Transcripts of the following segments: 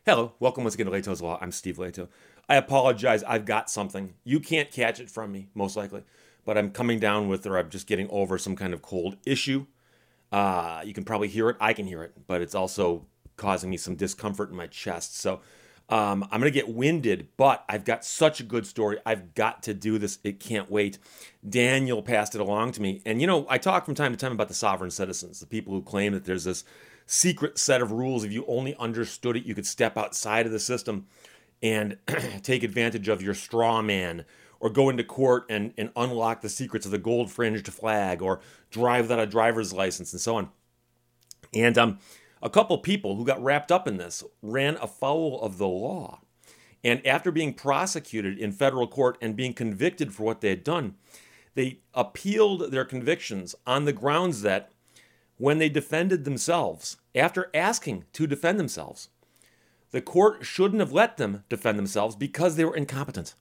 Hello, welcome once again to Leto's Law. I'm Steve Leto. I apologize, I've got something. You can't catch it from me, most likely, but I'm coming down with, or I'm just getting over some kind of cold issue. You can probably hear it, I can hear it, but it's also causing me some discomfort in my chest. So I'm going to get winded, but I've got such a good story. I've got to do this. It can't wait. Daniel passed it along to me. And, I talk from time to time about the sovereign citizens, the people who claim that there's this secret set of rules. If you only understood it, you could step outside of the system and take advantage of your straw man, or go into court and unlock the secrets of the gold fringed flag, or drive without a driver's license, and so on. And a couple people who got wrapped up in this ran afoul of the law. And after being prosecuted in federal court and being convicted for what they had done, they appealed their convictions on the grounds that when they defended themselves, after asking to defend themselves, the court shouldn't have let them defend themselves because they were incompetent.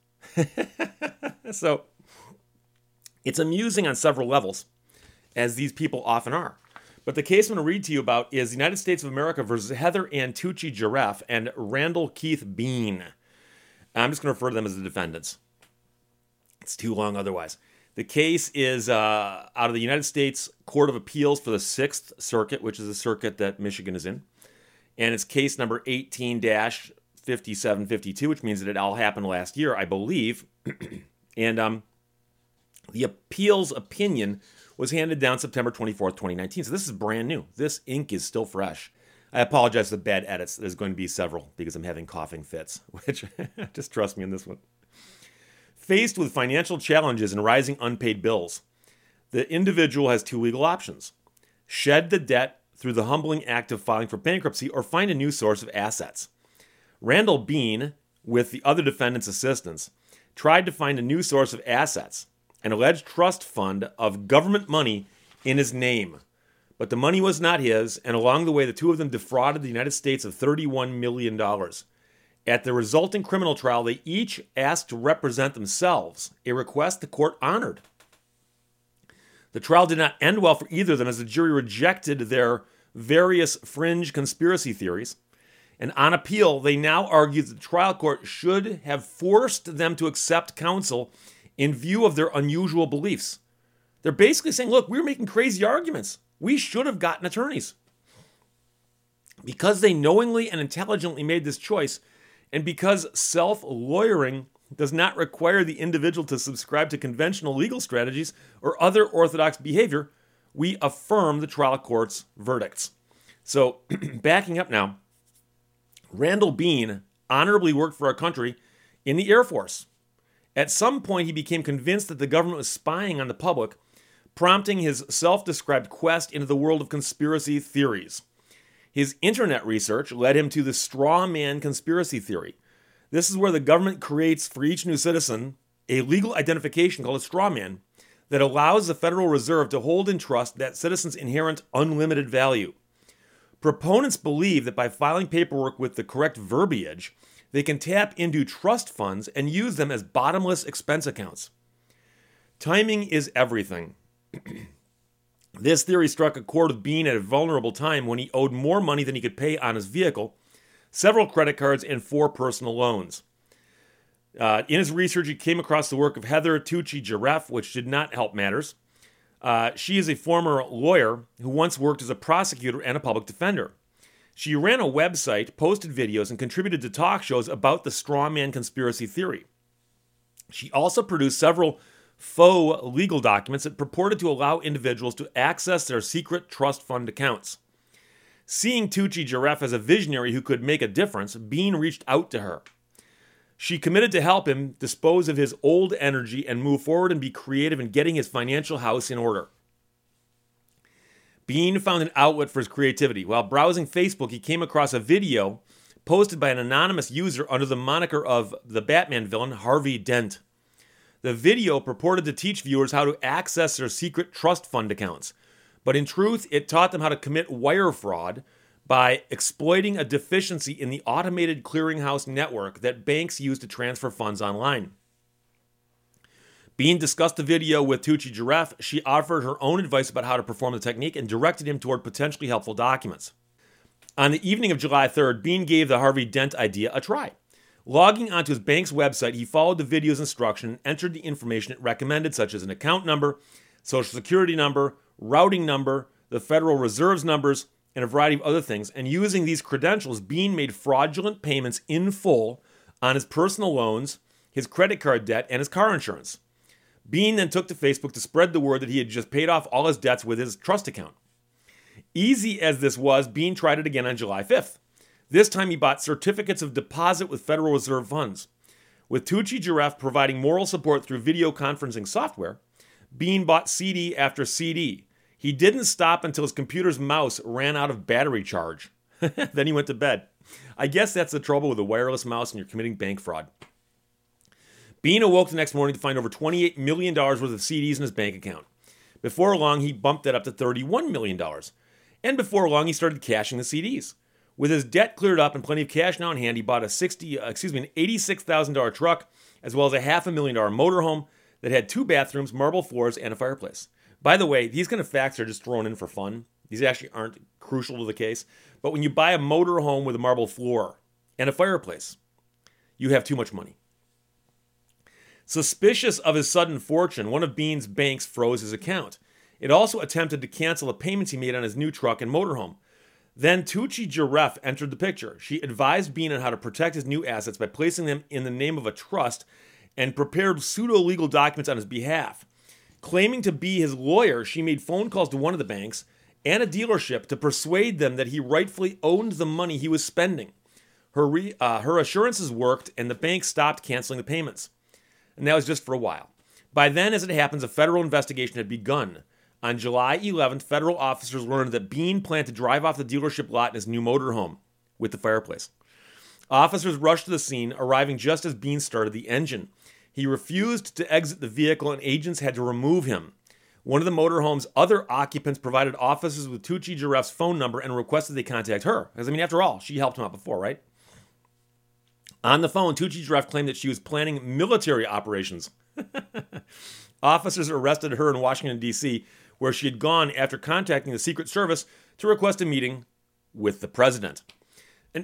So it's amusing on several levels, as these people often are. But the case I'm going to read to you about is the United States of America versus Heather Ann Tucci-Giraffe and Randall Keith Bean. I'm just going to refer to them as the defendants. It's too long otherwise. The case is out of the United States Court of Appeals for the Sixth Circuit, which is a circuit that Michigan is in. And it's case number 18-5752, which means that it all happened last year, I believe. And the appeals opinion was handed down September 24th, 2019. So this is brand new. This ink is still fresh. I apologize for the bad edits. There's going to be several because I'm having coughing fits, which just trust me on this one. Faced with financial challenges and rising unpaid bills, the individual has two legal options: shed the debt through the humbling act of filing for bankruptcy, or find a new source of assets. Randall Bean, with the other defendants' assistance, tried to find a new source of assets, an alleged trust fund of government money in his name. But the money was not his, and along the way, the two of them defrauded the United States of $31 million. At the resulting criminal trial, they each asked to represent themselves, a request the court honored. The trial did not end well for either of them, as the jury rejected their various fringe conspiracy theories. And on appeal, they now argue that the trial court should have forced them to accept counsel in view of their unusual beliefs. They're basically saying, look, we were making crazy arguments. We should have gotten attorneys. Because they knowingly and intelligently made this choice, and because self-lawyering does not require the individual to subscribe to conventional legal strategies or other orthodox behavior, we affirm the trial court's verdicts. So, backing up now, Randall Bean honorably worked for our country in the Air Force. At some point, he became convinced that the government was spying on the public, prompting his self-described quest into the world of conspiracy theories. His internet research led him to the straw man conspiracy theory. This is where the government creates for each new citizen a legal identification called a straw man that allows the Federal Reserve to hold in trust that citizen's inherent unlimited value. Proponents believe that by filing paperwork with the correct verbiage, they can tap into trust funds and use them as bottomless expense accounts. Timing is everything. This theory struck a chord with Bean at a vulnerable time when he owed more money than he could pay on his vehicle, several credit cards, and 4 personal loans. In his research, he came across the work of Heather Tucci-Giraffe, which did not help matters. She is a former lawyer who once worked as a prosecutor and a public defender. She ran a website, posted videos, and contributed to talk shows about the straw man conspiracy theory. She also produced several faux legal documents that purported to allow individuals to access their secret trust fund accounts. Seeing Tucci-Giraffe as a visionary who could make a difference, Bean reached out to her. She committed to help him dispose of his old energy and move forward and be creative in getting his financial house in order. Bean found an outlet for his creativity. While browsing Facebook, he came across a video posted by an anonymous user under the moniker of the Batman villain Harvey Dent. The video purported to teach viewers how to access their secret trust fund accounts, but in truth, it taught them how to commit wire fraud by exploiting a deficiency in the automated clearinghouse network that banks use to transfer funds online. Bean discussed the video with Tucci-Giraffe. She offered her own advice about how to perform the technique and directed him toward potentially helpful documents. On the evening of July 3rd, Bean gave the Harvey Dent idea a try. Logging onto his bank's website, he followed the video's instruction and entered the information it recommended, such as an account number, social security number, routing number, the Federal Reserve's numbers, and a variety of other things. And using these credentials, Bean made fraudulent payments in full on his personal loans, his credit card debt, and his car insurance. Bean then took to Facebook to spread the word that he had just paid off all his debts with his trust account. Easy as this was, Bean tried it again on July 5th. This time he bought certificates of deposit with Federal Reserve funds. With Tucci Giraffe providing moral support through video conferencing software, Bean bought CD after CD. He didn't stop until his computer's mouse ran out of battery charge. Then he went to bed. I guess that's the trouble with a wireless mouse when you're committing bank fraud. Bean awoke the next morning to find over $28 million worth of CDs in his bank account. Before long, he bumped that up to $31 million. And before long, he started cashing the CDs. With his debt cleared up and plenty of cash now in hand, he bought an $86,000 truck, as well as a $500,000 motorhome that had 2 bathrooms, marble floors, and a fireplace. By the way, these kind of facts are just thrown in for fun. These actually aren't crucial to the case. But when you buy a motorhome with a marble floor and a fireplace, you have too much money. Suspicious of his sudden fortune, one of Bean's banks froze his account. It also attempted to cancel the payments he made on his new truck and motorhome. Then Tucci Giraffe entered the picture. She advised Bean on how to protect his new assets by placing them in the name of a trust and prepared pseudo-legal documents on his behalf. Claiming to be his lawyer, she made phone calls to one of the banks and a dealership to persuade them that he rightfully owned the money he was spending. Her assurances worked, and the bank stopped canceling the payments. And that was just for a while. By then, as it happens, a federal investigation had begun. On July 11th, federal officers learned that Bean planned to drive off the dealership lot in his new motorhome with the fireplace. Officers rushed to the scene, arriving just as Bean started the engine. He refused to exit the vehicle, and agents had to remove him. One of the motorhome's other occupants provided officers with Tucci Giraffe's phone number and requested they contact her. Because, after all, she helped him out before, right? On the phone, Tucci Giraffe claimed that she was planning military operations. Officers arrested her in Washington, D.C., where she had gone after contacting the Secret Service to request a meeting with the president. And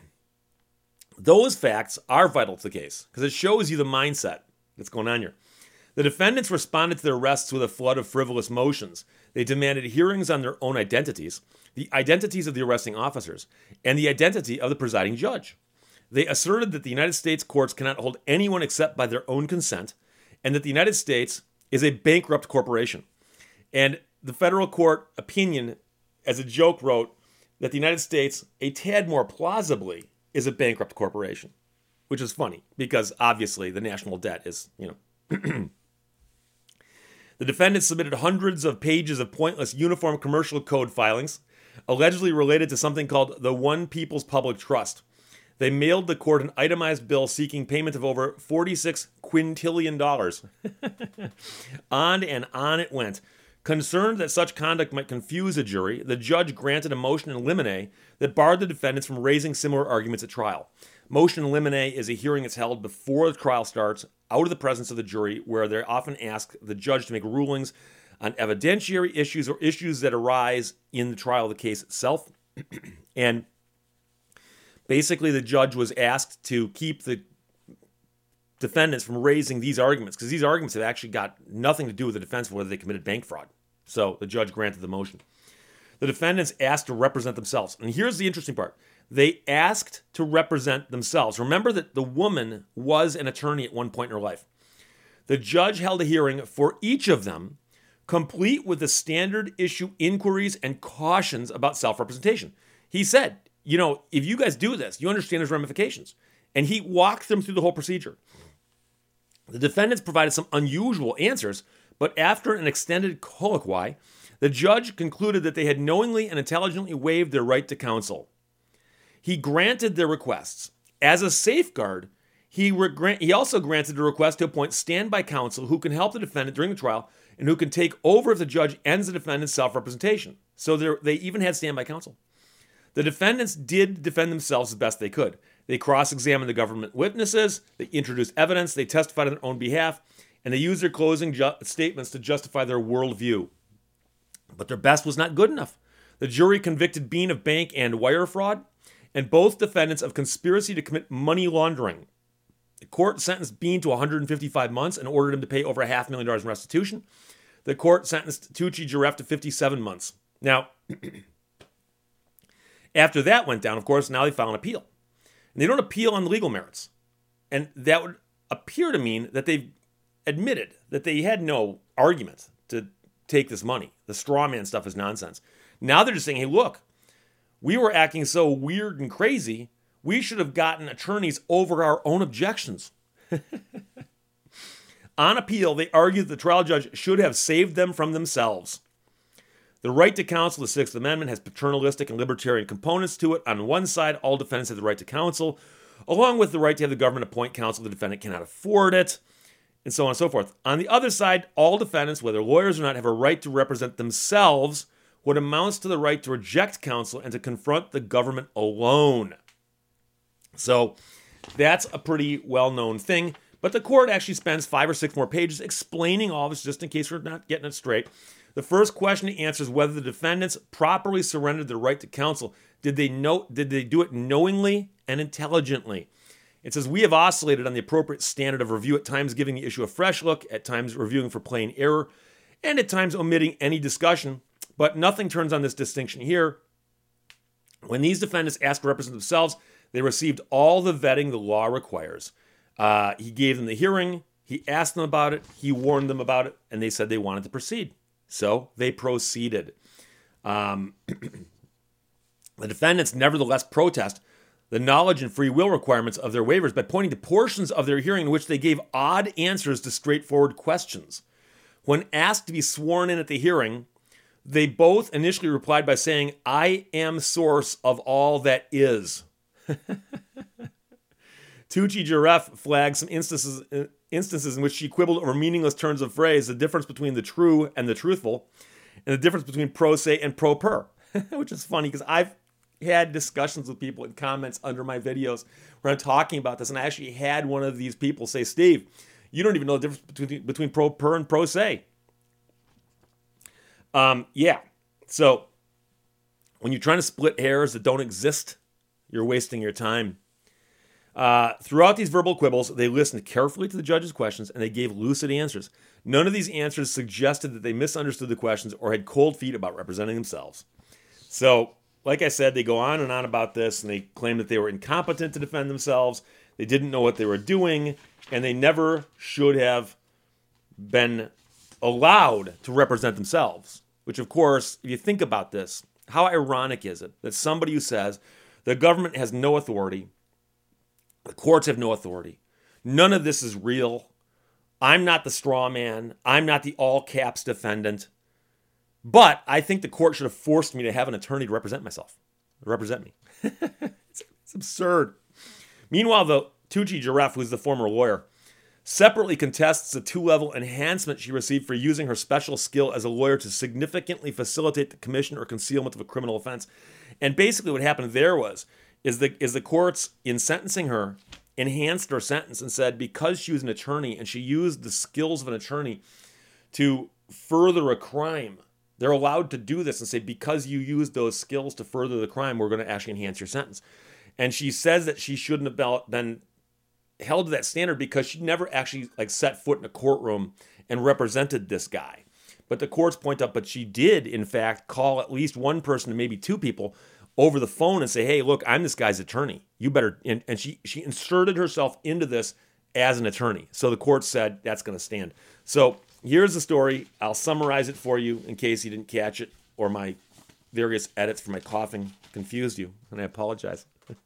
those facts are vital to the case, because it shows you the mindset that's going on here. The defendants responded to their arrests with a flood of frivolous motions. They demanded hearings on their own identities, the identities of the arresting officers, and the identity of the presiding judge. They asserted that the United States courts cannot hold anyone except by their own consent, and that the United States is a bankrupt corporation. And the federal court opinion, as a joke, wrote that the United States, a tad more plausibly, is a bankrupt corporation, which is funny because obviously the national debt is, The defendants submitted hundreds of pages of pointless Uniform Commercial Code filings, allegedly related to something called the One People's Public Trust. They mailed the court an itemized bill seeking payment of over $46 quintillion. On and on it went. Concerned that such conduct might confuse a jury, the judge granted a motion in limine that barred the defendants from raising similar arguments at trial. Motion in limine is a hearing that's held before the trial starts, out of the presence of the jury, where they often ask the judge to make rulings on evidentiary issues or issues that arise in the trial of the case itself. And basically, the judge was asked to keep the defendants from raising these arguments, because these arguments have actually got nothing to do with the defense of whether they committed bank fraud. So the judge granted the motion. The defendants asked to represent themselves. And here's the interesting part. They asked to represent themselves. Remember that the woman was an attorney at one point in her life. The judge held a hearing for each of them, complete with the standard issue inquiries and cautions about self-representation. He said, if you guys do this, you understand there's ramifications. And he walked them through the whole procedure. The defendants provided some unusual answers, but after an extended colloquy, the judge concluded that they had knowingly and intelligently waived their right to counsel. He granted their requests. As a safeguard, he also granted a request to appoint standby counsel who can help the defendant during the trial and who can take over if the judge ends the defendant's self-representation. So they even had standby counsel. The defendants did defend themselves as best they could. They cross-examined the government witnesses, they introduced evidence, they testified on their own behalf, and they used their closing statements to justify their worldview. But their best was not good enough. The jury convicted Bean of bank and wire fraud, and both defendants of conspiracy to commit money laundering. The court sentenced Bean to 155 months and ordered him to pay over $500,000 in restitution. The court sentenced Tucci Giraffe to 57 months. Now, after that went down, of course, now they file an appeal. And they don't appeal on the legal merits. And that would appear to mean that they've admitted that they had no argument to take this money. The straw man stuff is nonsense. Now they're just saying, hey, look, we were acting so weird and crazy, we should have gotten attorneys over our own objections. On appeal, they argued that the trial judge should have saved them from themselves. The right to counsel, the Sixth Amendment, has paternalistic and libertarian components to it. On one side, all defendants have the right to counsel, along with the right to have the government appoint counsel. The defendant cannot afford it, and so on and so forth. On the other side, all defendants, whether lawyers or not, have a right to represent themselves, what amounts to the right to reject counsel and to confront the government alone. So that's a pretty well-known thing. But the court actually spends 5 or 6 more pages explaining all this, just in case we're not getting it straight. The first question it answers whether the defendants properly surrendered their right to counsel. Did they do it knowingly and intelligently? It says, we have oscillated on the appropriate standard of review, at times giving the issue a fresh look, at times reviewing for plain error, and at times omitting any discussion. But nothing turns on this distinction here. When these defendants asked to represent themselves, they received all the vetting the law requires. He gave them the hearing, he asked them about it, he warned them about it, and they said they wanted to proceed. So they proceeded. The defendants nevertheless protest the knowledge and free will requirements of their waivers by pointing to portions of their hearing in which they gave odd answers to straightforward questions. When asked to be sworn in at the hearing, they both initially replied by saying, I am source of all that is. Tucci Giraffe flagged some instances in which she quibbled over meaningless turns of phrase, the difference between the true and the truthful, and the difference between pro se and pro per, which is funny because I've had discussions with people in comments under my videos where I'm talking about this, and I actually had one of these people say, Steve, you don't even know the difference between pro per and pro se. Yeah. So when you're trying to split hairs that don't exist, you're wasting your time. Throughout these verbal quibbles, they listened carefully to the judge's questions and they gave lucid answers. None of these answers suggested that they misunderstood the questions or had cold feet about representing themselves. So, like I said, they go on and on about this, and they claim that they were incompetent to defend themselves, they didn't know what they were doing, and they never should have been allowed to represent themselves. Which, of course, if you think about this, how ironic is it that somebody who says the government has no authority, the courts have no authority, none of this is real, I'm not the straw man, I'm not the all caps defendant, but I think the court should have forced me to have an attorney to represent me. It's absurd. Meanwhile, the Tucci Giraffe, who's the former lawyer, separately contests the 2-level enhancement she received for using her special skill as a lawyer to significantly facilitate the commission or concealment of a criminal offense. And basically what happened there is the courts, in sentencing her, enhanced her sentence and said because she was an attorney and she used the skills of an attorney to further a crime, they're allowed to do this and say, because you used those skills to further the crime, we're going to actually enhance your sentence. And she says that she shouldn't have been held to that standard because she never actually set foot in a courtroom and represented this guy. But the courts point out, but she did, in fact, call at least one person to maybe 2 people over the phone and say, hey, look, I'm this guy's attorney. You better, and she inserted herself into this as an attorney. So the court said that's going to stand. So here's the story. I'll summarize it for you in case you didn't catch it or my various edits for my coughing confused you, and I apologize.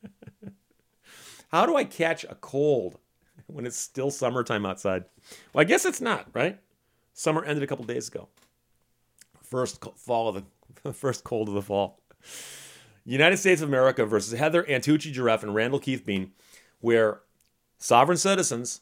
How do I catch a cold when it's still summertime outside? Well, I guess it's not, right? Summer ended a couple days ago. First cold of the fall. United States of America versus Heather Antucci Giraffe and Randall Keith Bean, where sovereign citizens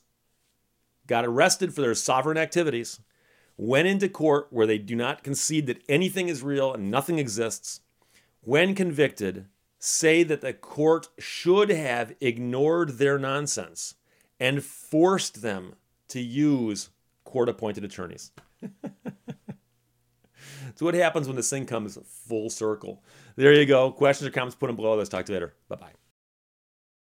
got arrested for their sovereign activities, went into court where they do not concede that anything is real and nothing exists, when convicted, say that the court should have ignored their nonsense and forced them to use court-appointed attorneys. It's what happens when this thing comes full circle. There you go. Questions or comments, put them below. Let's talk to you later. Bye-bye.